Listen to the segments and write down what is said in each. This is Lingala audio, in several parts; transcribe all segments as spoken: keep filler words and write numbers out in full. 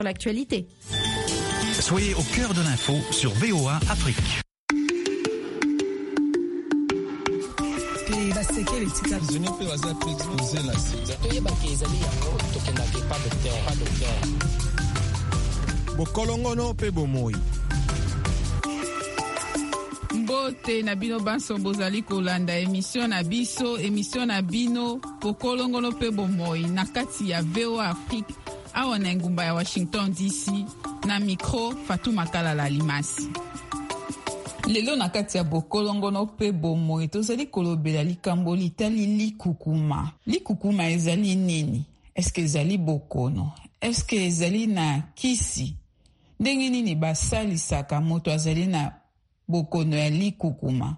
l'actualité. Soyez au cœur de l'info sur V O A Afrique. Bokolongono pe bomoi. Mbote na bino banso bozali kolanda émission na biso émission na bino bokolongono pe bomoi na kati ya V O A Afrique awa na ngumba ya Washington D C na micro Fatou Makalala Limasi. Lelo na kati ya bokolongono pe bomoi tozali kolobela likambo litali likukuma. Likukuma ezali nini? Eske ezali bokono? Eske ezali na kisi? Ndenge nini basalisaka moto azali na bokono ya likukuma?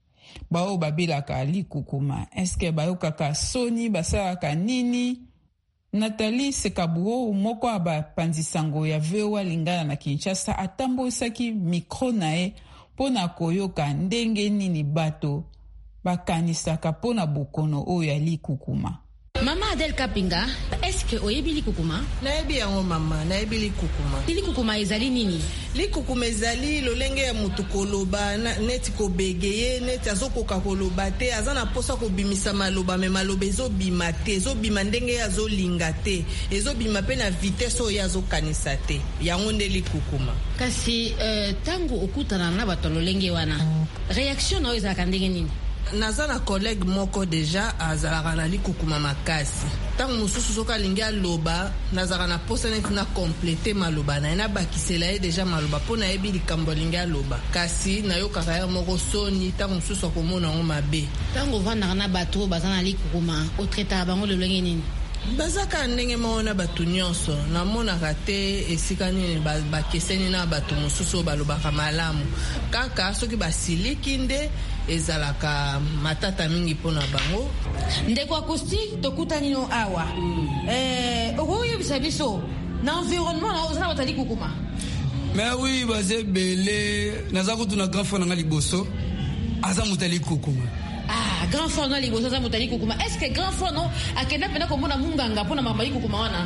Bao babelaka likukuma. Eske bayokaka soni basalaka nini? Nathalie Sekabuo moko abapanzisango ya V O A Lingala na Kinshasa atambolisaki mikro na ye pona koyoka ndenge nini bato bakanisaka pona bokono oyo ya likukuma. Mama Adel Kapinga, est-ce que oyebi likukuma? Nayebi yango mama, nayebi likukuma. Likukuma ezali nini? Likukuma ezali lolenge ya mutu koloba neti kobegeye neti azokoka koloba te azana posa kobimisa maloba me maloba ezobima te ezobima ndenge azolinga te ezobima pe na vitesse oyo azokanisa te yango nde likukuma. Kasi uh, tangu okutana na bato lolenge wana reaction oyo ezalaka ndenge nini? Naza na collègue moko deja azalaka na likukuma makasi. Tango mususu soka lingi aloba nazaka na posa neti na complete maloba na ena bakisela ye deja maloba pona yebi likambo lingi aloba. Kasi nayokaka ya moko soni tango mususu akomona ngo mabe. Tango vandaka na bato bazana likukuma otreta bango lolenge nini? Bazaka ndenge maona batu nyonso namonaka te esika nini bakeseni na batu mususu balobaka malamu kaka soki basiliki nde ezalaka matata mingi pona bango. Ndeko acoustique tokutani no awa mm. eh okoyo bisabiso na environnement na ozana batali kukuma. Mais oui baze belé naza kutuna grand frère nga liboso aza mutali kukuma. Ah, grand frère na liboso aza mutali kukuma. Est-ce que grand frère no akenda pena komona munganga pona mamba kukuma wana?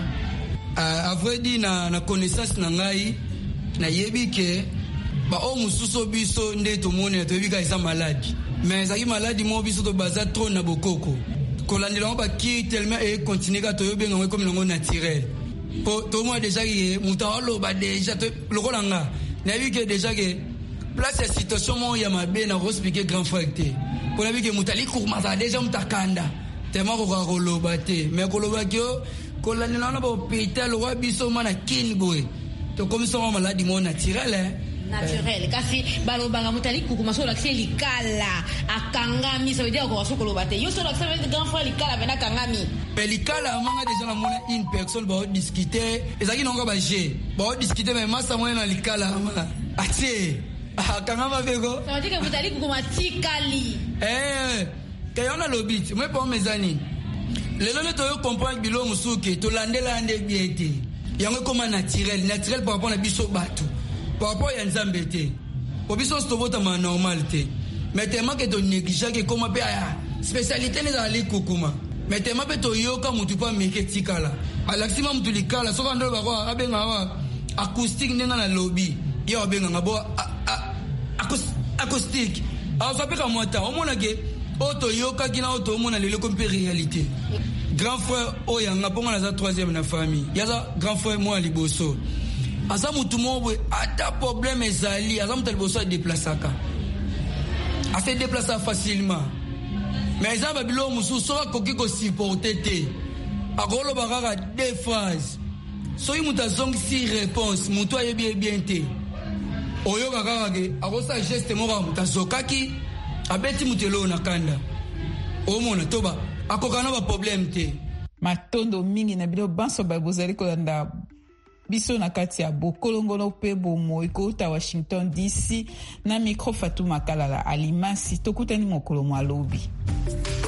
Ah, après dit na na connaissance na ngai na yebi ke ba o mususu biso nde to moni to bika isa maladi mais zaki maladi mo biso to baza trop na bokoko kolandela ba ki tellement et continuer ka to yobenga ngwe comme ngo naturel po to mo déjà ye mutalo ba déjà to lokolanga na bika déjà ke place ya situation mo ya mabe na expliquer grand frère te pour na bika mutali kurma za déjà mutakanda tellement ko koloba te mais koloba kyo kolandela na ba hôpital wa biso mana kinboy to comme ça maladi mo naturel hein naturel kasi balobanga mutali kukuma so l'accès likala akangami ça veut dire ko wasoko lobate yo so l'accès avec grand frère likala bena kangami mais likala manga déjà la mona une personne ba discuter ezaki nonga ba je ba discuter mais massa moya na likala mala ati akangama bego ça veut dire que mutali kukuma tikali eh kayona lobit moi pas mezani lelo ne to yo comprendre bilo musuke to landela ande biete yango comme naturel naturel par rapport na biso batu par rapport à Nzambe te obiso stobota ma normalité mais tellement que to négliger que comment pe spécialité ne za likukuma mais tellement que to yoka mutu pa meke tikala alaxima mutu likala so kando ba kwa abenga wa acoustique nenga na lobby yo abenga ngabo acoustique alors ça peut comme moi ta au mona ke auto yoka kina auto mona lelo comme réalité grand frère oyanga ponga na za troisième na famille yaza grand frère moi liboso asa mutu mobwe ata problème ezali asa mutu liboso déplaçaka a se déplacer facilement mais eza babilo musu so akoki ko supporter te akolo bakaka deux phrases so yi mutu azongi si réponse mutu ayebi bien te oyo kaka ke akosa geste moko mutu azokaki abeti mutu elo na kanda omona toba akokana ba problème te matondo mingi na bilo banso babozali kolanda biso na kati ya bokolongono pe bomoi kouta Washington D C na micro Fatou Makalala Alimasi tokutani mokolo mwalobi.